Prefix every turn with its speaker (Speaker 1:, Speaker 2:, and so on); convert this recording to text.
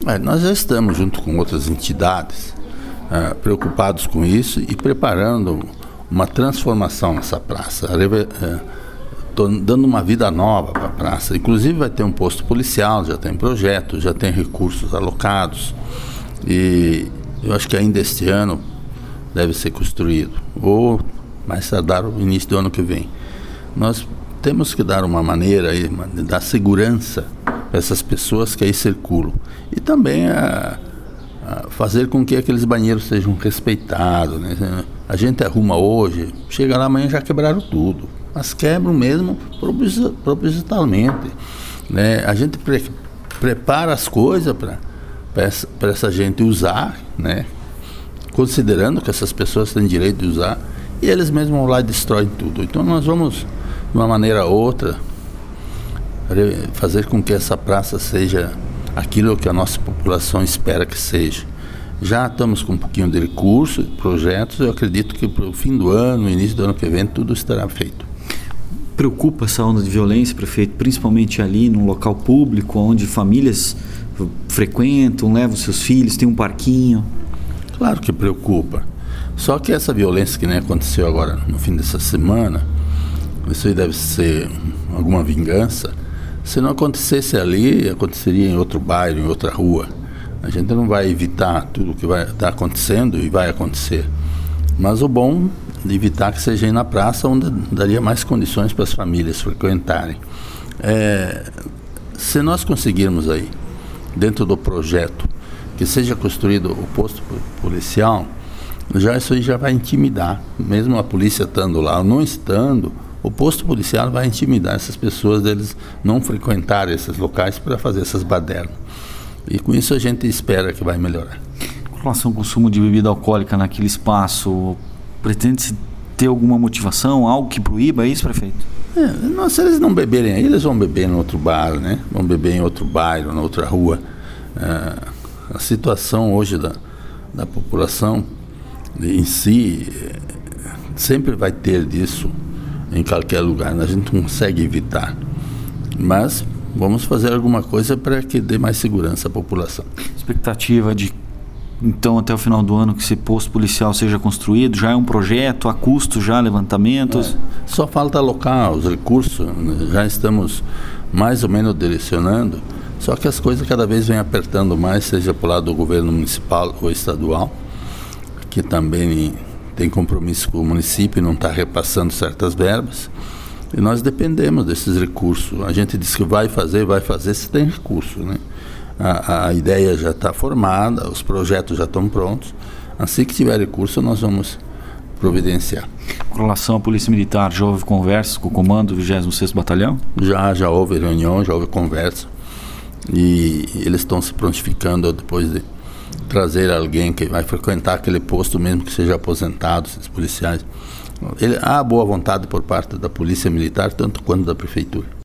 Speaker 1: Nós já estamos, junto com outras entidades, preocupados com isso e preparando uma transformação nessa praça, dando uma vida nova para a praça. Inclusive vai ter um posto policial, já tem projeto, já tem recursos alocados, e eu acho que ainda este ano deve ser construído, ou mais tardar o início do ano que vem. Nós temos que dar uma maneira aí, de dar segurança para essas pessoas que aí circulam, e também fazer com que aqueles banheiros sejam respeitados, né? A gente arruma hoje, chega lá amanhã já quebraram tudo, mas quebram mesmo propositalmente, né? A gente prepara as coisas para essa gente usar, né? Considerando que essas pessoas têm direito de usar, e eles mesmos vão lá e destroem tudo. Então nós vamos, de uma maneira ou outra, fazer com que essa praça seja aquilo que a nossa população espera que seja. Já estamos com um pouquinho de recurso, projetos, eu acredito que para o fim do ano, início do ano que vem, tudo estará feito.
Speaker 2: Preocupa essa onda de violência, prefeito, principalmente ali num local público, onde famílias frequentam, levam seus filhos, tem um parquinho?
Speaker 1: Claro que preocupa. Só que essa violência que nem aconteceu agora no fim dessa semana, isso aí deve ser alguma vingança. Se não acontecesse ali, aconteceria em outro bairro, em outra rua. A gente não vai evitar tudo que vai estar acontecendo e vai acontecer. Mas o bom de evitar que seja aí na praça, onde daria mais condições para as famílias frequentarem. Se nós conseguirmos aí, dentro do projeto, que seja construído o posto policial, isso aí já vai intimidar. Mesmo a polícia estando lá ou não estando, o posto policial vai intimidar essas pessoas deles não frequentarem esses locais para fazer essas badernas. E com isso a gente espera que vai melhorar.
Speaker 2: Com relação ao consumo de bebida alcoólica naquele espaço, pretende-se ter alguma motivação, algo que proíba isso, prefeito?
Speaker 1: Se eles não beberem aí, eles vão beber em outro bar, né? Vão beber em outro bairro, na outra rua. A situação hoje da população em si sempre vai ter disso em qualquer lugar, a gente não consegue evitar, mas vamos fazer alguma coisa para que dê mais segurança à população.
Speaker 2: Expectativa de, então, até o final do ano que esse posto policial seja construído, já é um projeto, a custo já, levantamentos?
Speaker 1: Só falta alocar os recursos, já estamos mais ou menos direcionando, só que as coisas cada vez vêm apertando mais, seja por lado do governo municipal ou estadual, que também tem compromisso com o município e não está repassando certas verbas, e nós dependemos desses recursos. A gente diz que vai fazer se tem recurso, né? A ideia já está formada, os projetos já estão prontos, assim que tiver recurso nós vamos providenciar.
Speaker 2: Com relação à Polícia Militar, já houve conversas com o comando do 26º Batalhão?
Speaker 1: Já houve reunião, já houve conversa, e eles estão se prontificando depois de trazer alguém que vai frequentar aquele posto, mesmo que seja aposentado, esses policiais. Há boa vontade por parte da Polícia Militar, tanto quanto da Prefeitura.